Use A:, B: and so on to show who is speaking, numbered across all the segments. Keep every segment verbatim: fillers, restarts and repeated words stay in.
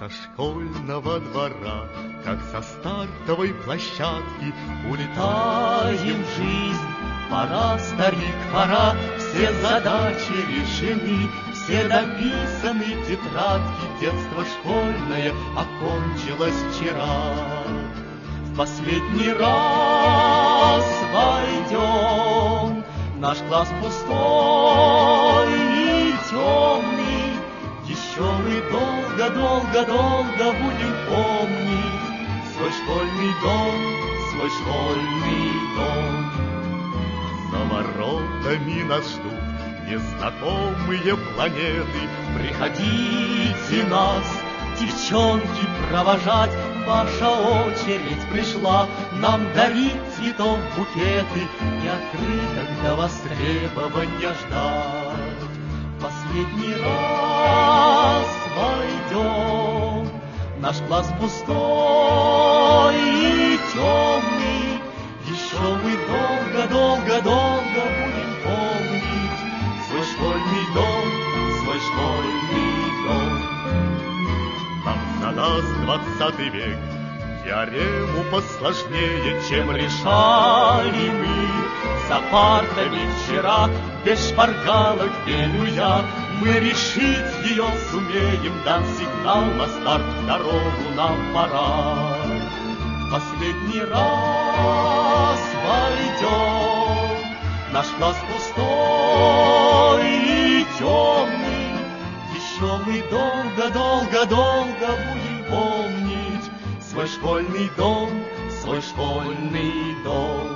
A: школьного двора, как со стартовой площадки, улетаем в жизнь. Пора, старик, пора, все задачи решены, все дописаны тетрадки, детство школьное окончилось вчера. В последний раз войдем, наш класс пустой и темный, еще мы долго-долго-долго будем помнить свой школьный дом, свой школьный дом. За воротами нас ждут незнакомые планеты. Приходите нас, девчонки, провожать. Ваша очередь пришла нам дарить цветов букеты и открыток до востребования ждать. Последний раз войдем, наш класс пустой и темный, еще мы долго-долго-долго будем помнить свой школьный дом, свой школьный дом. Нам задаст двадцатый век теорему посложнее, чем решали мы за партами вчера. Без шпаргалок велю я, мы решить ее сумеем. Дан сигнал на старт, в дорогу нам пора. Последний раз войдем, наш класс пустой и темный, еще мы долго-долго-долго будем помнить свой школьный дом, свой школьный дом.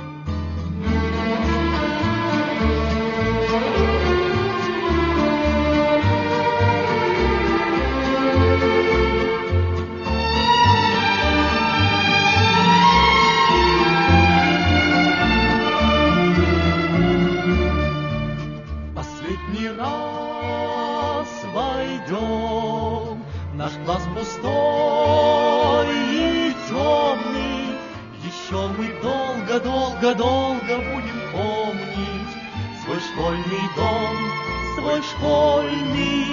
A: Последний раз войдем, наш класс пустой и темный, еще мы долго-долго-долго будем помнить свой школьный дом, свой школьный